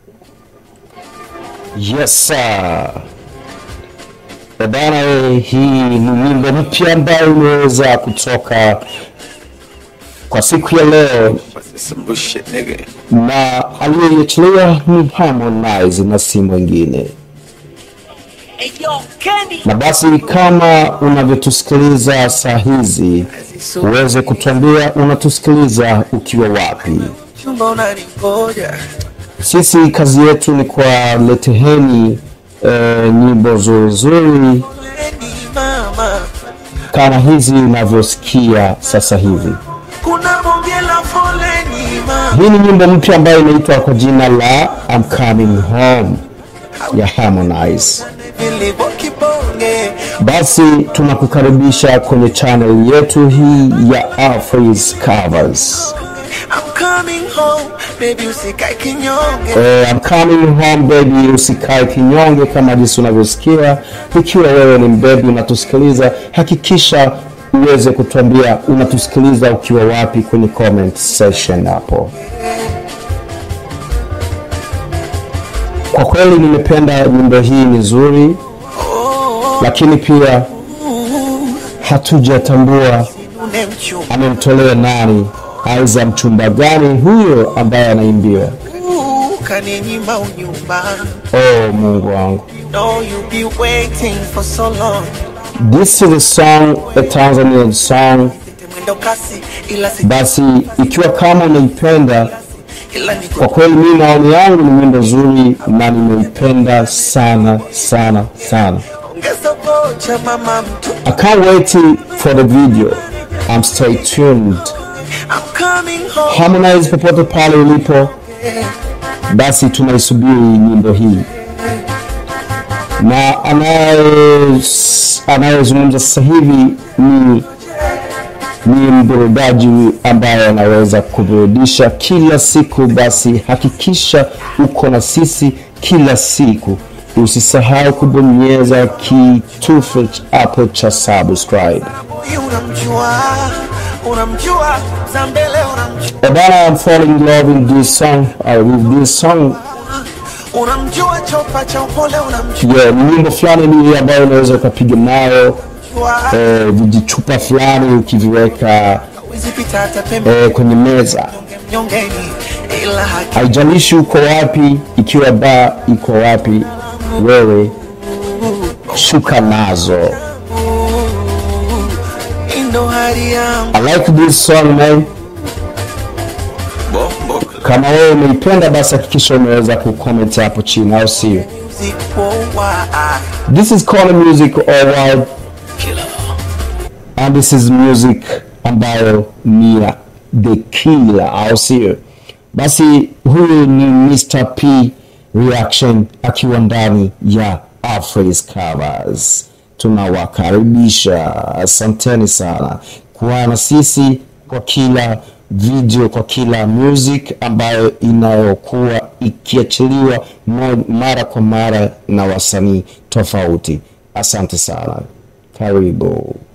Yes sir. Bana, hii ni wimbo mpya ambao umeweza kutoka kwa siku ya leo na aliyeachilia ni Harmonize na si mwingine. Na basi kama unavyotusikiliza saa hizi, uweze kutuambia unatusikiliza ukiwa wapi. Sisi kazi yetu ni kwa leteheni nyimbo nzuri kama hizi unavyosikia sasa hivi. Hii ni nyimbo mpya ambayo inaitwa kwa jina la I'm Coming Home ya Harmonize. Basi tunakukaribisha kwenye channel yetu hii ya Afro's Covers. I'm coming home baby usikae kinyonge. I'm coming home baby usikae kinyonge, kama jinsi unavyosikia. Ikiwa wewe ni mbebi unatusikiliza, hakikisha uweze kutuambia unatusikiliza ukiwa wapi kwenye comment section hapo. Kwa kweli nimependa nyimbo hii, ni nzuri, lakini pia hatujatambua amemtolea nani, aiza mchumba gani huyo ambaye anaimbiwa. Oh Mungu wangu. This is a song, a Tanzanian song. Basi ikiwa kama unaipenda, kwa kweli mimi maoni yangu ni wimbo nzuri na nimeipenda sana sana sana. I can't wait for the video. I'm stay tuned. Harmonize popote pale ulipo, basi tunaisubiri nyimbo hii. Na anayezungumza sasa hivi ni mburudaji ambaye anaweza kuburudisha kila siku. Basi hakikisha uko na sisi kila siku. Usisahau kubonyeza kitufe hapo cha subscribe. Bana, I'm falling in love with this song. With this song. Yeah, nyimbo fulani ni ambayo unaweza kupiga nayo vijichupa fulani ukiviweka kwenye meza. Haijalishi uko wapi, ikiwa ba iko wapi, wewe shuka nazo. I like this song, man. Kama wewe umeipenda, basi hakikisha umeweza kucomment hapo chini, au sio? This is called music all and this is music ambayo ni The Killer, au sio? Basi huyu ni Mr. P Reaction akiwa ndani ya Afro's Covers. Tunawakaribisha, asanteni sana kuwa na sisi kwa kila video, kwa kila music ambayo inayokuwa ikiachiliwa mara kwa mara na wasanii tofauti. Asante sana, karibu.